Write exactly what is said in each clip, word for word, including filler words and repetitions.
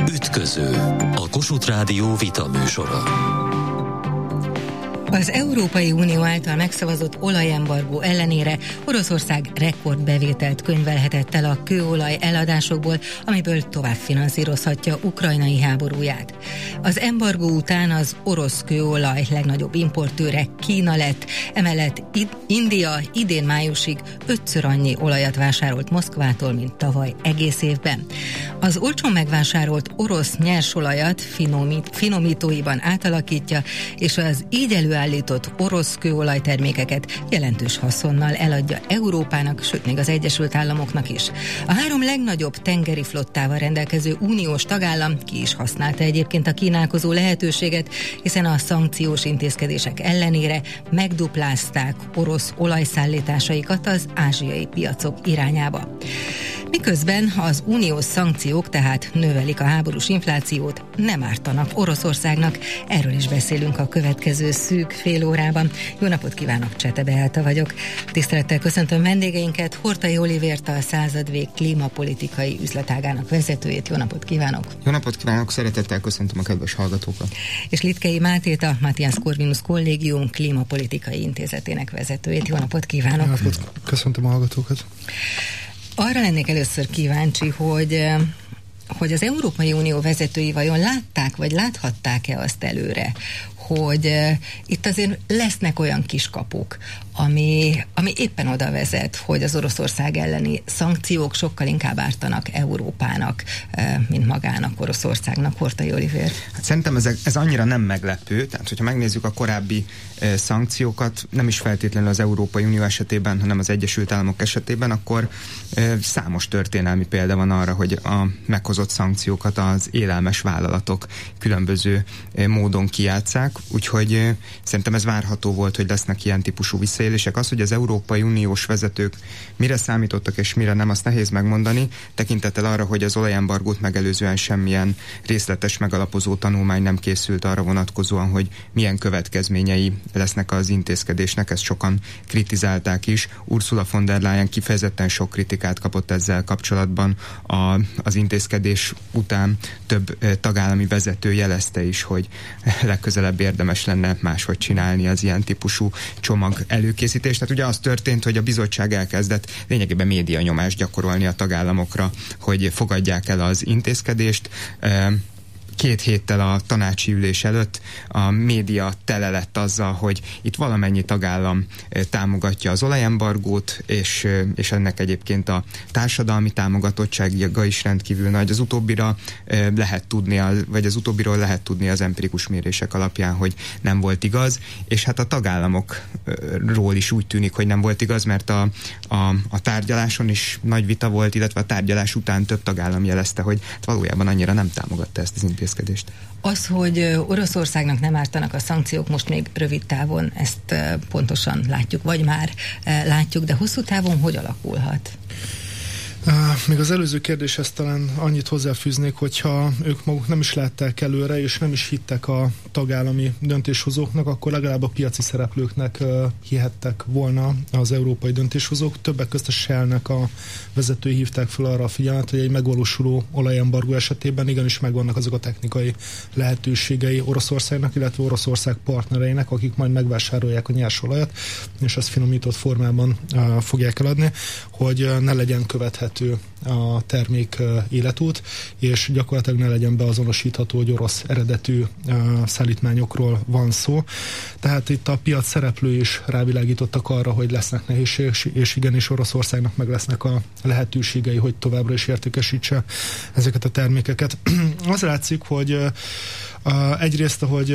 Ütköző, a Kossuth Rádió vita műsora. Az Európai Unió által megszavazott olajembargó ellenére Oroszország rekordbevételt könyvelhetett el a kőolaj eladásokból, amiből tovább finanszírozhatja ukrajnai háborúját. Az embargó után az orosz kőolaj legnagyobb importőre Kína lett, emellett India idén májusig ötször annyi olajat vásárolt Moszkvától, mint tavaly egész évben. Az olcsón megvásárolt orosz nyersolajat finomít, finomítóiban átalakítja, és az így előállított orosz kőolajtermékeket jelentős haszonnal eladja Európának, sőt még az Egyesült Államoknak is. A három legnagyobb tengeri flottával rendelkező uniós tagállam ki is használta egyébként a kínálkozó lehetőséget, hiszen a szankciós intézkedések ellenére megduplázták orosz olajszállításaikat az ázsiai piacok irányába. Miközben az uniós szankciók tehát növelik a háborús inflációt, nem ártanak Oroszországnak. Erről is beszélünk a következő szűk fél órában. Jó napot kívánok, Csete Beáta vagyok. Tisztelettel köszöntöm vendégeinket, Horthy Olivért, a Századvég klímapolitikai üzletágának vezetőjét. Jó napot kívánok! Jó napot kívánok, szeretettel köszöntöm a kedves hallgatókat. És Litkei Mátét, a Matthias Corvinus Kollégium klímapolitikai intézetének vezetőjét. Jó napot kívánok! Jó napot, köszöntöm a hallgatókat! Arra lennék először kíváncsi, hogy, hogy az Európai Unió vezetői vajon látták, vagy láthatták-e azt előre, hogy uh, itt azért lesznek olyan kiskapuk, ami, ami éppen oda vezet, hogy az Oroszország elleni szankciók sokkal inkább ártanak Európának, uh, mint magának, Oroszországnak. Horthy Olivér. Hát szerintem ez, ez annyira nem meglepő, tehát hogyha megnézzük a korábbi uh, szankciókat, nem is feltétlenül az Európai Unió esetében, hanem az Egyesült Államok esetében, akkor uh, számos történelmi példa van arra, hogy a meghozott szankciókat az élelmes vállalatok különböző uh, módon kijátsszák. Úgyhogy eh, szerintem ez várható volt, hogy lesznek ilyen típusú visszaélések. Az, hogy az Európai Uniós vezetők mire számítottak és mire nem, azt nehéz megmondani, tekintettel arra, hogy az olajembargót megelőzően semmilyen részletes megalapozó tanulmány nem készült arra vonatkozóan, hogy milyen következményei lesznek az intézkedésnek. Ezt sokan kritizálták is. Ursula von der Leyen kifejezetten sok kritikát kapott ezzel kapcsolatban. A, az intézkedés után több eh, tagállami vezető jelezte is, hogy legközelebb érdemes lenne máshogy csinálni az ilyen típusú csomag előkészítést. Tehát ugye az történt, hogy a bizottság elkezdett lényegében média nyomást gyakorolni a tagállamokra, hogy fogadják el az intézkedést. Két héttel a tanácsi ülés előtt a média tele lett azzal, hogy itt valamennyi tagállam támogatja az olajembargót, és, és ennek egyébként a társadalmi támogatottsága is rendkívül nagy. Az utóbbira lehet tudni, vagy az utóbbiról lehet tudni az empirikus mérések alapján, hogy nem volt igaz, és hát a tagállamokról is úgy tűnik, hogy nem volt igaz, mert a, a, a tárgyaláson is nagy vita volt, illetve a tárgyalás után több tagállam jelezte, hogy valójában annyira nem támogatta ezt az intézkedést. Az, hogy Oroszországnak nem ártanak a szankciók, most még rövid távon ezt pontosan látjuk, vagy már látjuk, de hosszú távon hogy alakulhat? Uh, még az előző kérdéshez talán annyit hozzáfűznék, hogyha ők maguk nem is látták előre, és nem is hittek a tagállami döntéshozóknak, akkor legalább a piaci szereplőknek uh, hihettek volna az európai döntéshozók. Többek közt a Shell-nek a vezetői hívták fel arra a figyelmet, hogy egy megvalósuló olajembargó esetében igenis megvannak azok a technikai lehetőségei Oroszországnak, illetve Oroszország partnereinek, akik majd megvásárolják a nyersolajat, és ezt finomított formában uh, fogják eladni, hogy uh, ne legyen követhető a termék életút, és gyakorlatilag ne legyen beazonosítható, hogy orosz eredetű szállítmányokról van szó. Tehát itt a piac szereplő is rávilágítottak arra, hogy lesznek nehézségek, és igenis Oroszországnak meg lesznek a lehetőségei, hogy továbbra is értékesítse ezeket a termékeket. Az látszik, hogy egyrészt, ahogy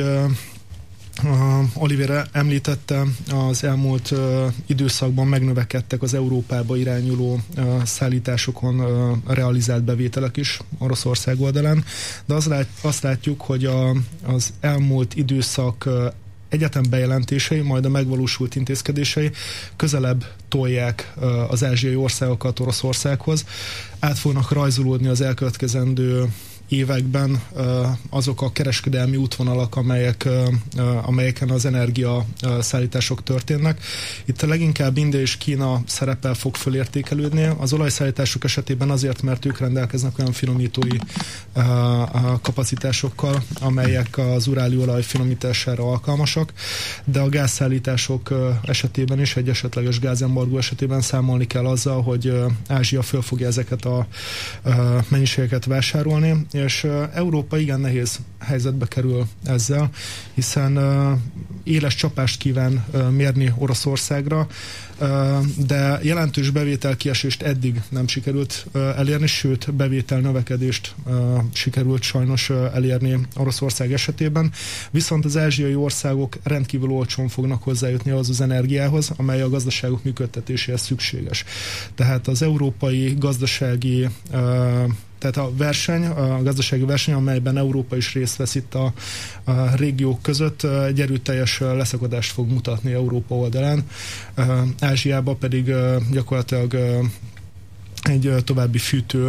Uh, Oliver említette, az elmúlt uh, időszakban megnövekedtek az Európába irányuló uh, szállításokon uh, realizált bevételek is Oroszország oldalán, de azt, lát, azt látjuk, hogy a, az elmúlt időszak uh, egyetem bejelentései, majd a megvalósult intézkedései közelebb tolják uh, az ázsiai országokat Oroszországhoz. Át fognak rajzolódni az elkövetkezendő években azok a kereskedelmi útvonalak, amelyek, amelyeken az energia szállítások történnek. Itt leginkább India és Kína szerepel fog fölértékelődni. Az olajszállítások esetében azért, mert ők rendelkeznek olyan finomítói kapacitásokkal, amelyek az uráli olaj finomítására alkalmasak, de a gázszállítások esetében is, egy esetleges gázembargó esetében számolni kell azzal, hogy Ázsia föl fogja ezeket a mennyiségeket vásárolni, és Európa igen nehéz helyzetbe kerül ezzel, hiszen éles csapást kíván mérni Oroszországra, de jelentős bevételkiesést eddig nem sikerült elérni, sőt bevétel növekedést sikerült sajnos elérni Oroszország esetében, viszont az ázsiai országok rendkívül olcsón fognak hozzájutni az az energiához, amely a gazdaságok működtetéséhez szükséges. Tehát az európai gazdasági Tehát a verseny, a gazdasági verseny, amelyben Európa is részt vesz itt a, a régiók között, egy erőteljes leszakadást fog mutatni Európa oldalán. Ázsiában pedig gyakorlatilag egy további fűtő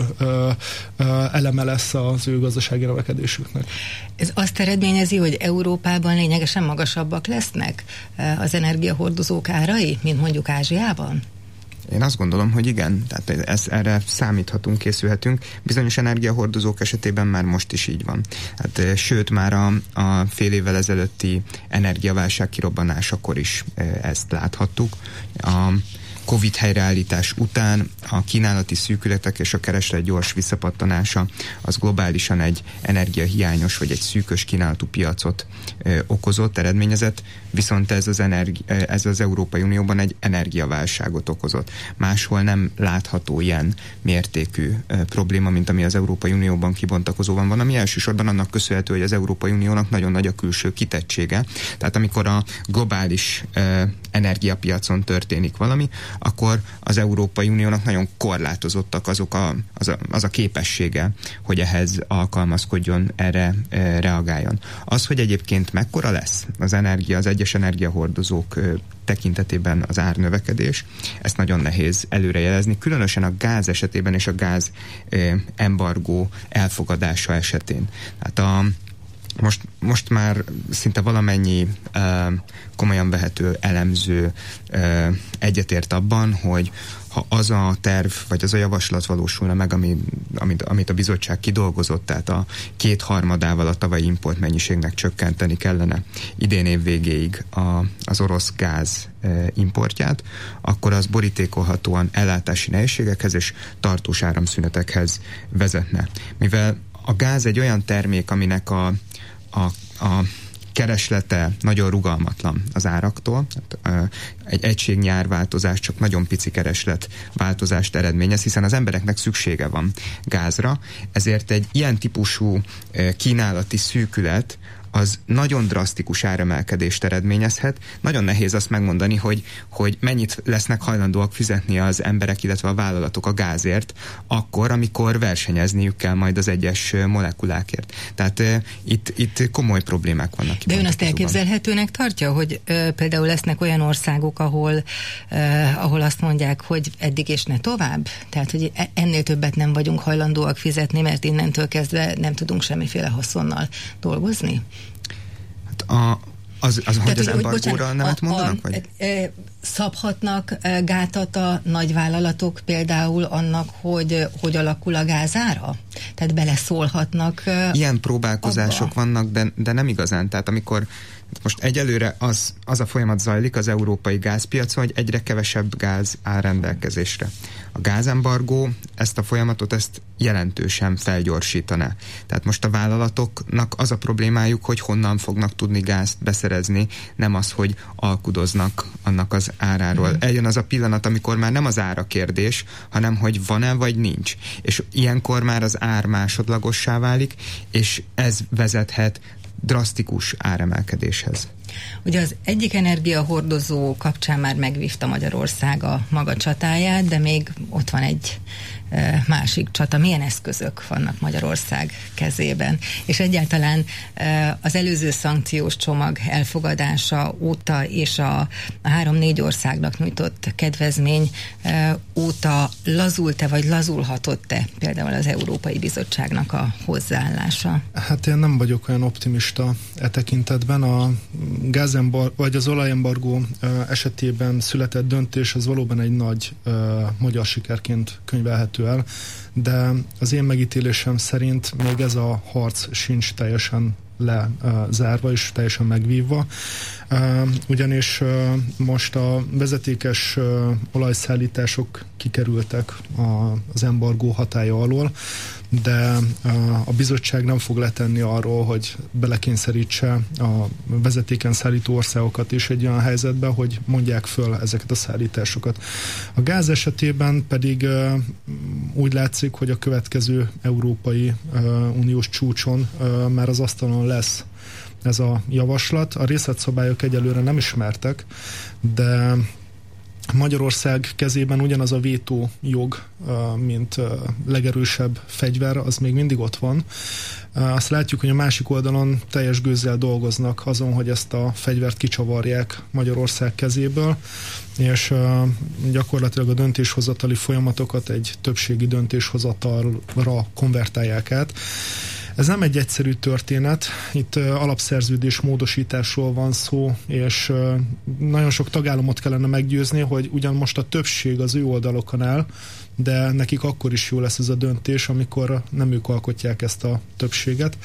eleme lesz az ő gazdasági növekedésüknek. Ez azt eredményezi, hogy Európában lényegesen magasabbak lesznek az energiahordozók árai, mint mondjuk Ázsiában? Én azt gondolom, hogy igen, tehát ez, erre számíthatunk, készülhetünk. Bizonyos energiahordozók esetében már most is így van. Hát, sőt, már a, a fél évvel ezelőtti energiaválság kirobbanásakor is ezt láthattuk. A Covid helyreállítás után a kínálati szűkületek és a kereslet gyors visszapattanása az globálisan egy energiahiányos vagy egy szűkös kínálatú piacot ö, okozott, eredményezett, viszont ez az, energi- ez az Európai Unióban egy energiaválságot okozott. Máshol nem látható ilyen mértékű ö, probléma, mint ami az Európai Unióban kibontakozóban van, ami elsősorban annak köszönhető, hogy az Európai Uniónak nagyon nagy a külső kitettsége. Tehát amikor a globális ö, energiapiacon történik valami, akkor az Európai Uniónak nagyon korlátozottak azok a, az, a, az a képessége, hogy ehhez alkalmazkodjon, erre e, reagáljon. Az, hogy egyébként mekkora lesz az energia, az egyes energiahordozók e, tekintetében az árnövekedés, ezt nagyon nehéz előrejelezni, különösen a gáz esetében és a gáz e, embargó elfogadása esetén. Hát a Most, most már szinte valamennyi uh, komolyan vehető elemző uh, egyetért abban, hogy ha az a terv, vagy az a javaslat valósulna meg, ami, amit, amit a bizottság kidolgozott, tehát a kétharmadával a tavalyi importmennyiségnek csökkenteni kellene idén év végéig a, az orosz gáz e, importját, akkor az borítékolhatóan ellátási nehézségekhez és tartós áramszünetekhez vezetne. Mivel a gáz egy olyan termék, aminek a, a, a kereslete nagyon rugalmatlan az áraktól. Egy egységnyi árváltozás csak nagyon pici kereslet változást eredményez, hiszen az embereknek szüksége van gázra, ezért egy ilyen típusú kínálati szűkület az nagyon drasztikus áremelkedést eredményezhet. Nagyon nehéz azt megmondani, hogy, hogy mennyit lesznek hajlandóak fizetni az emberek, illetve a vállalatok a gázért, akkor, amikor versenyezniük kell majd az egyes molekulákért. Tehát uh, itt, itt komoly problémák vannak. De ön azt elképzelhetőnek tartja, hogy uh, például lesznek olyan országok, ahol, uh, ahol azt mondják, hogy eddig és ne tovább? Tehát, hogy ennél többet nem vagyunk hajlandóak fizetni, mert innentől kezdve nem tudunk semmiféle haszonnal dolgozni? A, az, az, hogy az embargóra nemet a, mondanak? A, vagy? e, szabhatnak gátat a nagyvállalatok például annak, hogy hogy alakul a gázára? Tehát beleszólhatnak ilyen próbálkozások abba. vannak, de, de nem igazán. Tehát amikor most egyelőre az, az a folyamat zajlik az európai gázpiacon, hogy egyre kevesebb gáz áll rendelkezésre. A gázembargó ezt a folyamatot ezt jelentősen felgyorsítaná. Tehát most a vállalatoknak az a problémájuk, hogy honnan fognak tudni gázt beszerezni, nem az, hogy alkudoznak annak az áráról. Mm. Eljön az a pillanat, amikor már nem az ára kérdés, hanem hogy van-e vagy nincs. És ilyenkor már az ár másodlagossá válik, és ez vezethet drasztikus áremelkedéshez. Ugye az egyik energiahordozó kapcsán már megvívta Magyarország a maga csatáját, de még ott van egy másik csata. Milyen eszközök vannak Magyarország kezében? És egyáltalán az előző szankciós csomag elfogadása óta és a, a három-négy országnak nyújtott kedvezmény óta lazult-e vagy lazulhatott-e például az Európai Bizottságnak a hozzáállása? Hát én nem vagyok olyan optimista e tekintetben. A gázembar, vagy az olajembargó esetében született döntés az valóban egy nagy uh, magyar sikerként könyvelhető el, de az én megítélésem szerint még ez a harc sincs teljesen lezárva és teljesen megvívva. Uh, ugyanis uh, most a vezetékes uh, olajszállítások kikerültek a, az embargó hatálya alól, de uh, a bizottság nem fog letenni arról, hogy belekényszerítse a vezetéken szállító országokat is egy olyan helyzetbe, hogy mondják föl ezeket a szállításokat. A gáz esetében pedig uh, úgy látszik, hogy a következő Európai uh, Uniós csúcson uh, már az asztalon lesz ez a javaslat. A részletszabályok egyelőre nem ismertek, de Magyarország kezében ugyanaz a vétó jog, mint legerősebb fegyver, az még mindig ott van. Azt látjuk, hogy a másik oldalon teljes gőzzel dolgoznak azon, hogy ezt a fegyvert kicsavarják Magyarország kezéből, és gyakorlatilag a döntéshozatali folyamatokat egy többségi döntéshozatalra konvertálják át. Ez nem egy egyszerű történet, itt uh, alapszerződés módosításról van szó, és uh, nagyon sok tagállamot kellene meggyőzni, hogy ugyan most a többség az ő oldalokon áll, de nekik akkor is jó lesz ez a döntés, amikor nem ők alkotják ezt a többséget.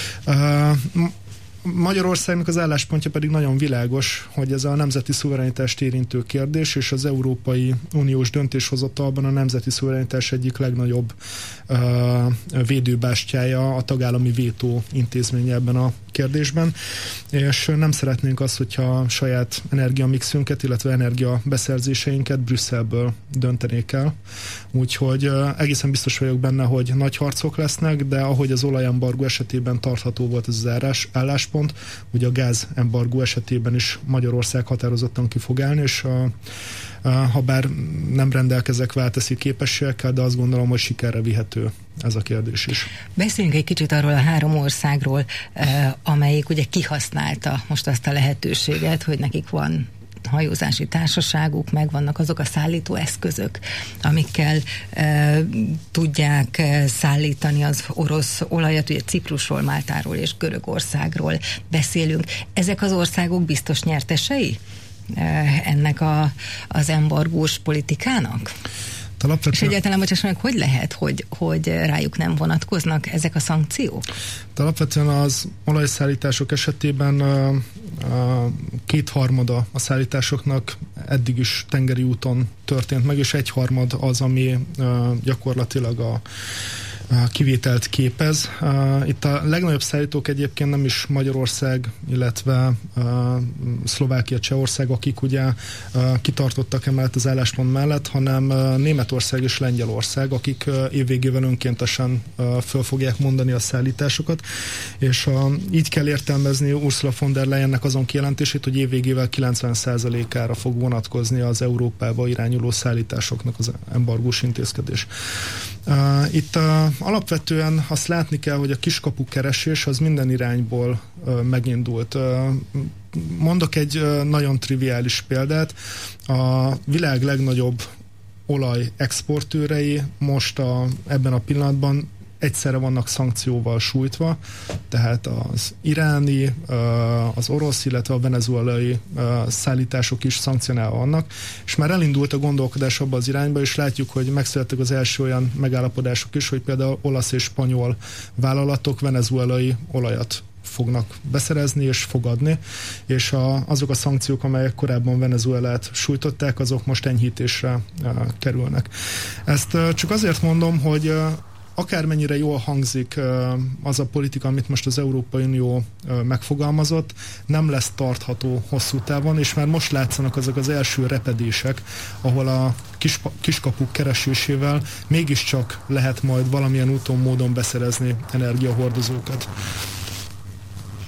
Uh, Magyarországnak az álláspontja pedig nagyon világos, hogy ez a nemzeti szuverenitást érintő kérdés, és az Európai Uniós döntéshozatalban a nemzeti szuverenitás egyik legnagyobb uh, védőbástyája a tagállami vétó intézménye ebben a kérdésben, és nem szeretnénk azt, hogyha a saját energiamixünket, illetve energiabeszerzéseinket Brüsszelből döntenék el. Úgyhogy uh, egészen biztos vagyok benne, hogy nagy harcok lesznek, de ahogy az olajembargó esetében tartható volt ez az álláspont, ugye a gázembargó esetében is Magyarország határozottan ki fog állni, és a, a, ha bár nem rendelkezek válteszi képességekkel, de azt gondolom, hogy sikerre vihető ez a kérdés is. Beszéljünk egy kicsit arról a három országról, eh, amelyik ugye kihasználta most azt a lehetőséget, hogy nekik van hajózási társaságuk, meg vannak azok a szállító eszközök, amikkel e, tudják e, szállítani az orosz olajat, ugye Ciprusról, Máltáról és Görögországról beszélünk. Ezek az országok biztos nyertesei e, ennek a, az embargós politikának? Alapvetően... És egyáltalán, bocsáss meg, hogy lehet, hogy, hogy rájuk nem vonatkoznak ezek a szankciók? Alapvetően az olajszállítások esetében uh, uh, kétharmada a szállításoknak eddig is tengeri úton történt meg, és egyharmad az, ami uh, gyakorlatilag a kivételt képez. Itt a legnagyobb szállítók egyébként nem is Magyarország, illetve Szlovákia, Csehország, akik ugye kitartottak emellett az álláspont mellett, hanem Németország és Lengyelország, akik évvégével önkéntesen föl fogják mondani a szállításokat, és a, így kell értelmezni Ursula von der Leyennek azon kijelentését, hogy évvégével kilencven százalékára fog vonatkozni az Európába irányuló szállításoknak az embargós intézkedés. Itt alapvetően azt látni kell, hogy a kiskapu keresés az minden irányból megindult. Mondok egy nagyon triviális példát. A világ legnagyobb olaj exportőrei most a, ebben a pillanatban egyszerre vannak szankcióval sújtva, tehát az iráni, az orosz, illetve a venezuelai szállítások is szankcionálva vannak, és már elindult a gondolkodás abba az irányba, és látjuk, hogy megszülettek az első olyan megállapodások is, hogy például olasz és spanyol vállalatok venezuelai olajat fognak beszerezni és fogadni, és a, azok a szankciók, amelyek korábban Venezuelát sújtották, azok most enyhítésre uh, kerülnek. Ezt uh, csak azért mondom, hogy uh, akármennyire jól hangzik az a politika, amit most az Európai Unió megfogalmazott, nem lesz tartható hosszú távon, és már most látszanak azok az első repedések, ahol a kis, kiskapuk keresésével mégiscsak lehet majd valamilyen úton, módon beszerezni energiahordozókat.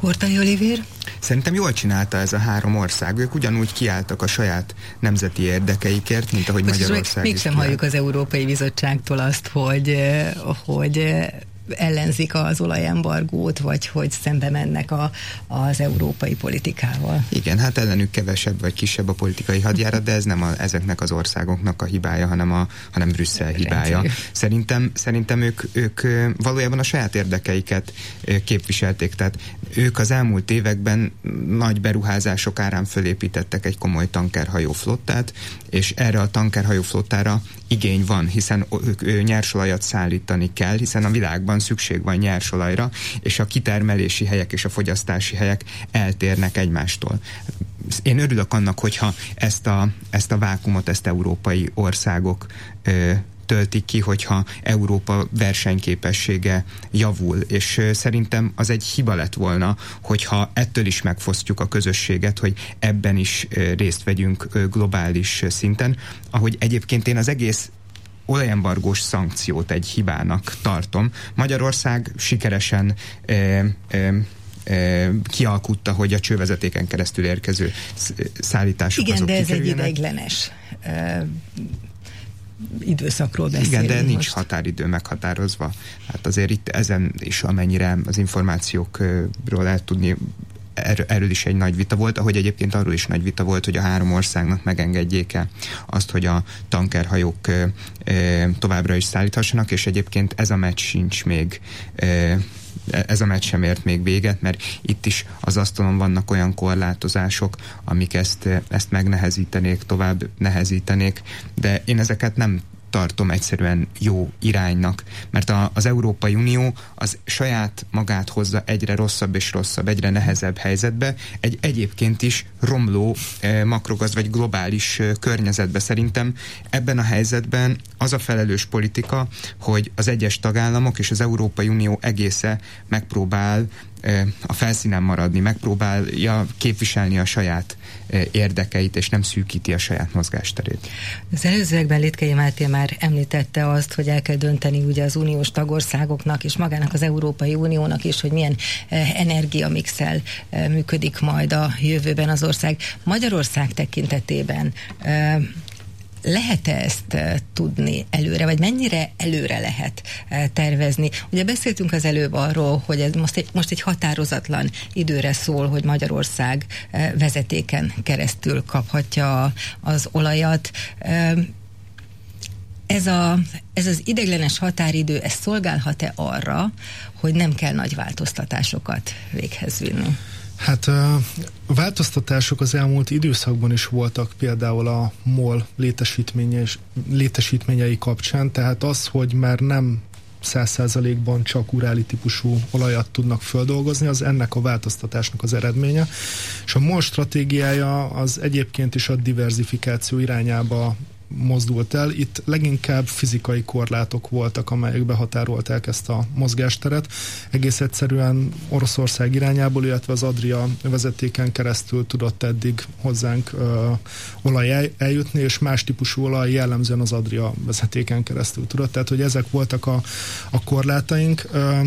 Horthy Olivér? Szerintem jól csinálta ez a három ország. Ők ugyanúgy kiálltak a saját nemzeti érdekeikért, mint ahogy Most Magyarország is mégsem halljuk az Európai Bizottságtól azt, hogy, hogy ellenzik az olajembargót, vagy hogy szembe mennek a, az európai politikával. Igen, hát ellenük kevesebb vagy kisebb a politikai hadjárat, de ez nem a, ezeknek az országoknak a hibája, hanem, a, hanem Brüsszel hibája. Szerintem, szerintem ők, ők valójában a saját érdekeiket képviselték, tehát ők az elmúlt években nagy beruházások árán fölépítettek egy komoly tankerhajó flottát, és erre a tankerhajó flottára igény van, hiszen ők nyersolajat szállítani kell, hiszen a világban szükség van nyersolajra, és a kitermelési helyek és a fogyasztási helyek eltérnek egymástól. Én örülök annak, hogyha ezt a, ezt a vákumot, ezt európai országok ö, töltik ki, hogyha Európa versenyképessége javul, és ö, szerintem az egy hiba lett volna, hogyha ettől is megfosztjuk a közösséget, hogy ebben is ö, részt vegyünk ö, globális szinten, ahogy egyébként én az egész olajembargós szankciót egy hibának tartom. Magyarország sikeresen e, e, e, kialkutta, hogy a csővezetéken keresztül érkező szállítások Igen, azok de ez egy kikerüljenek. ideiglenes e, időszakról beszélünk. Igen, de most. nincs határidő meghatározva. Hát azért itt ezen is, amennyire az információkról el tudni, erről is egy nagy vita volt, ahogy egyébként arról is nagy vita volt, hogy a három országnak megengedjék-e azt, hogy a tankerhajók e, e, továbbra is szállíthassanak, és egyébként ez a meccs sincs még, e, ez a meccs sem ért még véget, mert itt is az asztalon vannak olyan korlátozások, amik ezt, ezt megnehezítenék, tovább nehezítenék, de én ezeket nem tartom egyszerűen jó iránynak, mert a, az Európai Unió az saját magát hozza egyre rosszabb és rosszabb, egyre nehezebb helyzetbe, egy egyébként is romló eh, makrogazd vagy globális eh, környezetbe. Szerintem ebben a helyzetben az a felelős politika, hogy az egyes tagállamok és az Európai Unió egésze megpróbál a felszínen maradni, megpróbálja képviselni a saját érdekeit, és nem szűkíti a saját mozgásterét. Az előzőekben Litkei Máté már említette azt, hogy el kell dönteni ugye az uniós tagországoknak és magának az Európai Uniónak is, hogy milyen energiamixel működik majd a jövőben az ország. Magyarország tekintetében lehet-e ezt tudni előre, vagy mennyire előre lehet tervezni? Ugye beszéltünk az előbb arról, hogy ez most egy, most egy határozatlan időre szól, hogy Magyarország vezetéken keresztül kaphatja az olajat. Ez, a, ez az ideiglenes határidő, ez szolgálhat-e arra, hogy nem kell nagy változtatásokat véghez vinni? Hát a változtatások az elmúlt időszakban is voltak, például a MOL létesítményei kapcsán, tehát az, hogy már nem száz százalékban csak uráli típusú olajat tudnak földolgozni, az ennek a változtatásnak az eredménye. És a MOL stratégiája az egyébként is a diverzifikáció irányába mozdult el. Itt leginkább fizikai korlátok voltak, amelyek behatárolták ezt a mozgásteret. Egész egyszerűen Oroszország irányából, illetve az Adria vezetéken keresztül tudott eddig hozzánk ö, olaj eljutni, és más típusú olaj jellemzően az Adria vezetéken keresztül tudott. Tehát, hogy ezek voltak a, a korlátaink. Ö,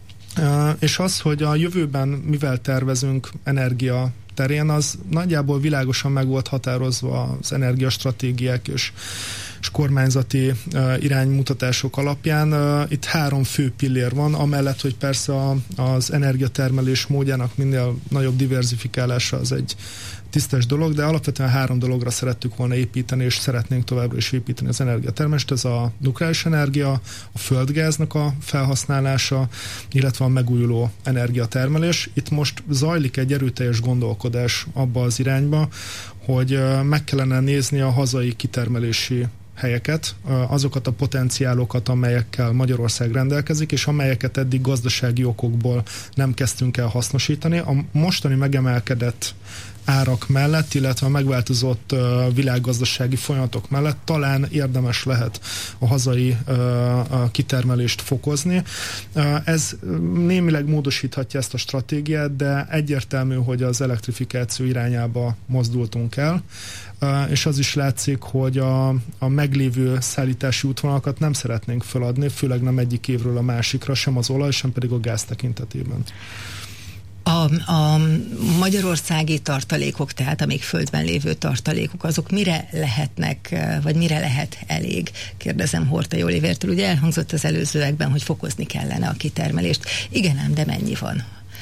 ö, és az, hogy a jövőben mivel tervezünk energia terén, az nagyjából világosan meg volt határozva az energiastratégiák és, és kormányzati uh, iránymutatások alapján. Uh, itt három fő pillér van, amellett, hogy persze a, az energiatermelés módjának minél nagyobb diverzifikálása az egy tisztes dolog, de alapvetően három dologra szerettük volna építeni, és szeretnénk továbbra is építeni az energiatermelést. Ez a nukleáris energia, a földgáznak a felhasználása, illetve a megújuló energiatermelés. Itt most zajlik egy erőteljes gondolkodás abba az irányba, hogy meg kellene nézni a hazai kitermelési helyeket, azokat a potenciálokat, amelyekkel Magyarország rendelkezik, és amelyeket eddig gazdasági okokból nem kezdtünk el hasznosítani. A mostani megemelkedett árak mellett, illetve a megváltozott uh, világgazdasági folyamatok mellett talán érdemes lehet a hazai uh, a kitermelést fokozni. Uh, ez némileg módosíthatja ezt a stratégiát, de egyértelmű, hogy az elektrifikáció irányába mozdultunk el, uh, és az is látszik, hogy a, a meglévő szállítási útvonalakat nem szeretnénk feladni, főleg nem egyik évről a másikra, sem az olaj, sem pedig a gáz tekintetében. A, a magyarországi tartalékok, tehát a még földben lévő tartalékok, azok mire lehetnek, vagy mire lehet elég? Kérdezem Horthy Olivertől. Ugye elhangzott az előzőekben, hogy fokozni kellene a kitermelést. Igen ám, de mennyi van?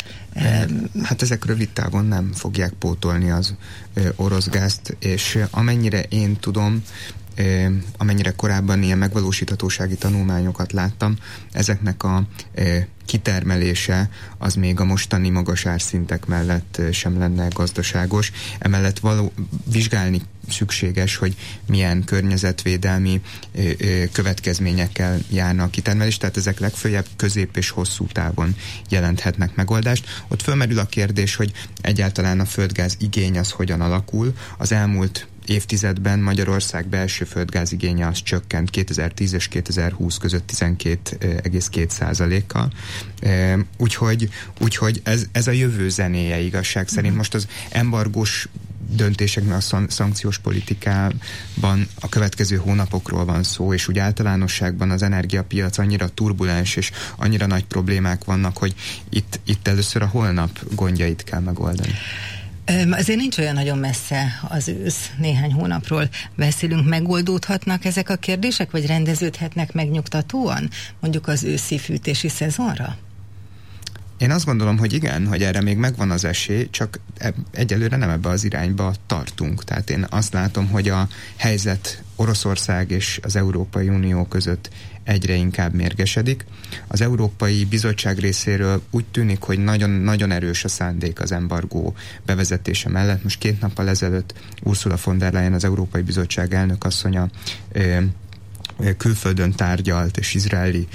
Hát ezek rövid távon nem fogják pótolni az orosz gázt, és amennyire én tudom, amennyire korábban ilyen megvalósíthatósági tanulmányokat láttam, ezeknek a kitermelése az még a mostani magas árszintek mellett sem lenne gazdaságos. Emellett való, vizsgálni szükséges, hogy milyen környezetvédelmi következményekkel járna a kitermelés, tehát ezek legfőjebb közép és hosszú távon jelenthetnek megoldást. Ott fölmerül a kérdés, hogy egyáltalán a földgáz igény az hogyan alakul. Az elmúlt évtizedben Magyarország belső földgázigénye az csökkent kétezer-tíz és kétezer-húsz között tizenkét egész két százalékkal. Úgyhogy, úgyhogy ez, ez a jövő zenéje igazság szerint. Most az embargós döntésekben, a szankciós politikában a következő hónapokról van szó, és úgy általánosságban az energiapiac annyira turbulens, és annyira nagy problémák vannak, hogy itt, itt először a holnap gondjait kell megoldani. Azért nincs olyan nagyon messze az ősz, néhány hónapról beszélünk, megoldódhatnak ezek a kérdések, vagy rendeződhetnek megnyugtatóan, mondjuk az őszi fűtési szezonra? Én azt gondolom, hogy igen, hogy erre még megvan az esély, csak egyelőre nem ebbe az irányba tartunk. Tehát én azt látom, hogy a helyzet Oroszország és az Európai Unió között egyre inkább mérgesedik. Az Európai Bizottság részéről úgy tűnik, hogy nagyon-nagyon erős a szándék az embargó bevezetése mellett. Most két nappal ezelőtt Ursula von der Leyen, az Európai Bizottság elnökasszonya külföldön tárgyalt, és izraeli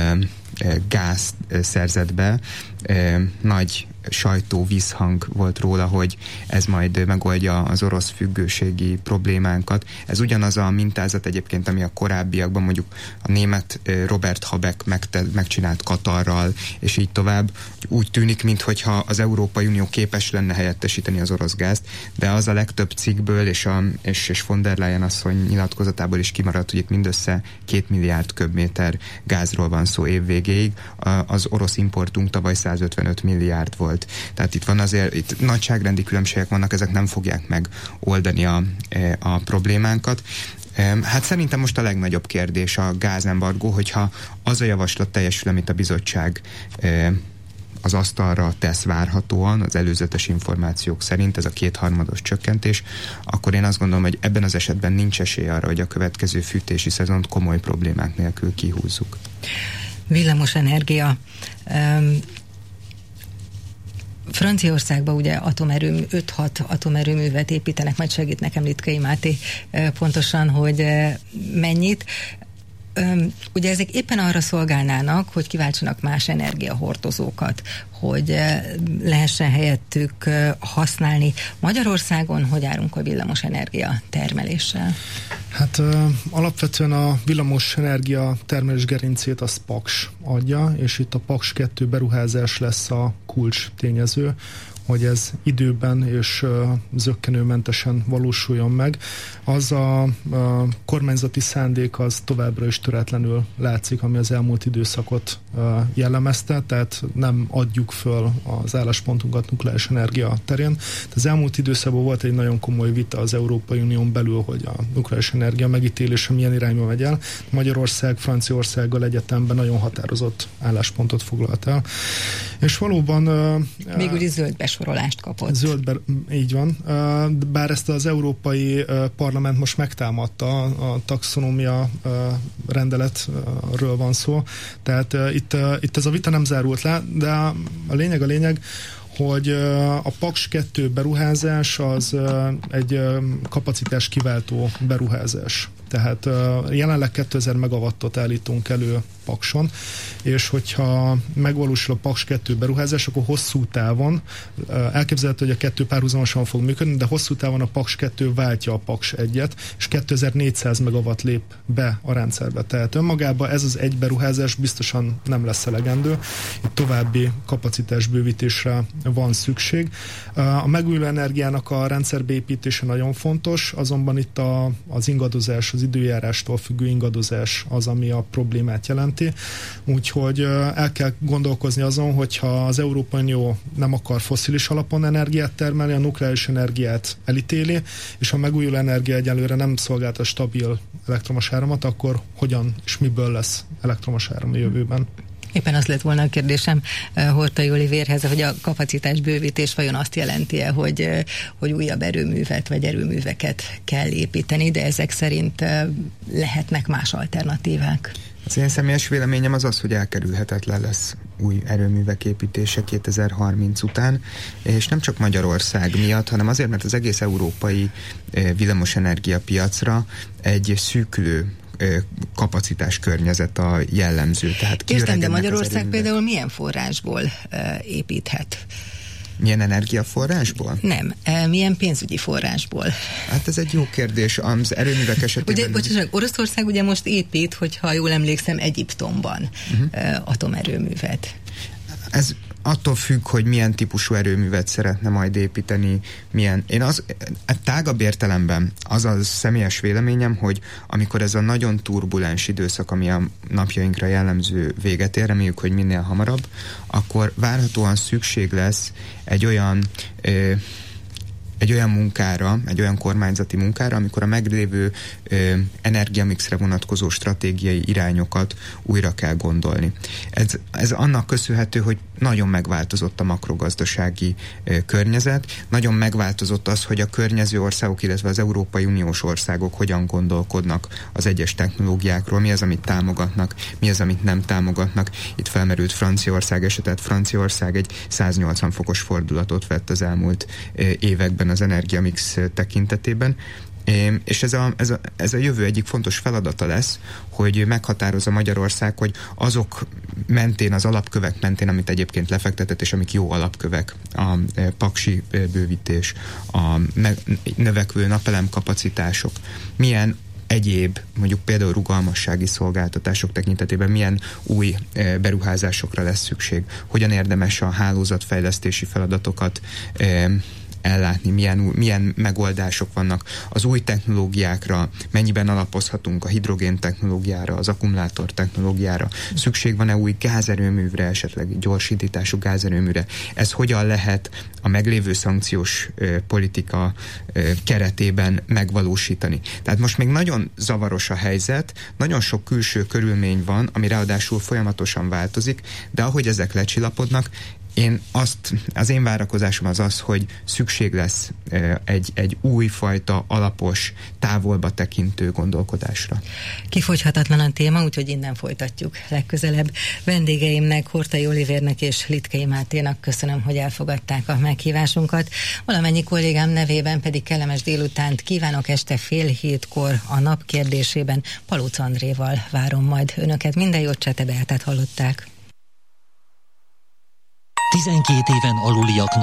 gázt szerzett be. Nagy sajtó vízhang volt róla, hogy ez majd megoldja az orosz függőségi problémánkat. Ez ugyanaz a mintázat egyébként, ami a korábbiakban mondjuk a német Robert Habeck megte- megcsinált Katarral, és így tovább. Úgy tűnik, minthogyha az Európai Unió képes lenne helyettesíteni az orosz gázt, de az a legtöbb cikkből és, a, és, és von der Leyen asszony nyilatkozatából is kimaradt, hogy itt mindössze két milliárd köbméter gázról van szó év végéig. Az orosz importunk tavaly százötvenöt milliárd volt. Tehát itt van azért, itt nagyságrendi különbségek vannak, ezek nem fogják megoldani a, a problémánkat. Hát szerintem most a legnagyobb kérdés a gázembargó, hogyha az a javaslat teljesül, amit a bizottság az asztalra tesz várhatóan, az előzetes információk szerint, ez a kétharmados csökkentés, akkor én azt gondolom, hogy ebben az esetben nincs esély arra, hogy a következő fűtési szezont komoly problémák nélkül kihúzzuk. Villamos energia. Um, Franciaországban ugye atomerőmű, öt-hat atomerőművet építenek, majd segít nekem Litkei Máté pontosan, hogy mennyit. Ugye ezek éppen arra szolgálnának, hogy kiváltsanak más energiahordozókat, hogy lehessen helyettük használni. Magyarországon hogy járunk a villamos energia termeléssel? Hát uh, alapvetően a villamos energia termelés gerincét az Paks adja, és itt a Paks kettő beruházás lesz a kulcs tényező, hogy ez időben és uh, zökkenőmentesen valósuljon meg. Az a, a kormányzati szándék az továbbra is töretlenül látszik, ami az elmúlt időszakot uh, jellemezte, tehát nem adjuk föl az álláspontunkat nukleáris energia terén. De az elmúlt időszakban volt egy nagyon komoly vita az Európai Unión belül, hogy a nukleáris energia megítélése milyen irányba megy el. Magyarország Franciaországgal egyetemben nagyon határozott álláspontot foglalt el. És valóban... Uh, Még úgy zöld besorolást kapott. Zöldbe, így van. Bár ezt az Európai Parlament most megtámadta, a taxonómia rendeletről van szó, tehát itt, itt ez a vita nem zárult le, de a lényeg a lényeg, hogy a Paks kettő beruházás az egy kapacitás kiváltó beruházás. Tehát jelenleg kétezer megawattot állítunk elő Pakson, és hogyha megvalósul a Paks kettő beruházás, akkor hosszú távon, elképzelhető, hogy a kettő párhuzamosan fog működni, de hosszú távon a Paks kettő váltja a Paks egyet, és kétezer-négyszáz megawatt lép be a rendszerbe. Tehát önmagában ez az egy beruházás biztosan nem lesz elegendő, itt további kapacitásbővítésre van szükség. A megújuló energiának a rendszerbeépítése nagyon fontos, azonban itt a, az ingadozás, az az időjárástól függő ingadozás az, ami a problémát jelenti. Úgyhogy el kell gondolkozni azon, hogyha az Európai Unió nem akar fosszilis alapon energiát termelni, a nukleáris energiát elítéli, és a megújuló energia egyelőre nem szolgáltat stabil elektromos áramot, akkor hogyan és miből lesz elektromos áram a jövőben? Éppen az lett volna a kérdésem Horthy Olivérhez, hogy a kapacitás bővítés vajon azt jelenti-e, hogy, hogy újabb erőművet vagy erőműveket kell építeni, de ezek szerint lehetnek más alternatívák? Az én személyes véleményem az az, hogy elkerülhetetlen lesz új erőművek építése kétezer-harminc után, és nem csak Magyarország miatt, hanem azért, mert az egész európai villamosenergia piacra egy szűkülő kapacitás környezet a jellemző. Tehát értem, de Magyarország például milyen forrásból uh, építhet? Milyen energiaforrásból? Nem, milyen pénzügyi forrásból? Hát ez egy jó kérdés. Az erőművek esetében... Ugye, bocsánat, Oroszország ugye most épít, hogyha jól emlékszem, Egyiptomban uh-huh. atomerőművet. Ez attól függ, hogy milyen típusú erőművet szeretne majd építeni, milyen... Én az, tágabb értelemben az a személyes véleményem, hogy amikor ez a nagyon turbulens időszak, ami a napjainkra jellemző véget ér, reméljük, hogy minél hamarabb, akkor várhatóan szükség lesz egy olyan... Ö, egy olyan munkára, egy olyan kormányzati munkára, amikor a meglévő ö, energiamixre vonatkozó stratégiai irányokat újra kell gondolni. Ez, ez annak köszönhető, hogy nagyon megváltozott a makrogazdasági ö, környezet, nagyon megváltozott az, hogy a környező országok, illetve az Európai Uniós országok hogyan gondolkodnak az egyes technológiákról, mi az, amit támogatnak, mi az, amit nem támogatnak. Itt felmerült Franciaország esetet. Franciaország egy száznyolcvan fokos fordulatot vett az elmúlt ö, években az energiamix tekintetében, és ez a, ez, a, ez a jövő egyik fontos feladata lesz, hogy meghatározza Magyarország, hogy azok mentén, az alapkövek mentén, amit egyébként lefektetett, és amik jó alapkövek, a paksi bővítés, a növekvő napelem kapacitások, milyen egyéb, mondjuk például rugalmassági szolgáltatások tekintetében milyen új e, beruházásokra lesz szükség, hogyan érdemes a hálózatfejlesztési feladatokat e, ellátni, milyen, milyen megoldások vannak az új technológiákra, mennyiben alapozhatunk a hidrogén technológiára, az akkumulátor technológiára, szükség van-e új gázerőművre, esetleg gyorsítású gázerőműre, ez hogyan lehet a meglévő szankciós ö, politika ö, keretében megvalósítani. Tehát most még nagyon zavaros a helyzet, nagyon sok külső körülmény van, ami ráadásul folyamatosan változik, de ahogy ezek lecsillapodnak, Én azt, az én várakozásom az az, hogy szükség lesz egy, egy újfajta, alapos, távolba tekintő gondolkodásra. Kifogyhatatlan a téma, úgyhogy innen folytatjuk legközelebb. Vendégeimnek, Horthy Olivérnek és Litkei Máténak köszönöm, hogy elfogadták a meghívásunkat. Valamennyi kollégám nevében pedig kellemes délutánt kívánok. Este fél hétkor a nap kérdésében Palóc Andréval várom majd önöket. Minden jót, Csete Beátát hallották. tizenkét éven aluliak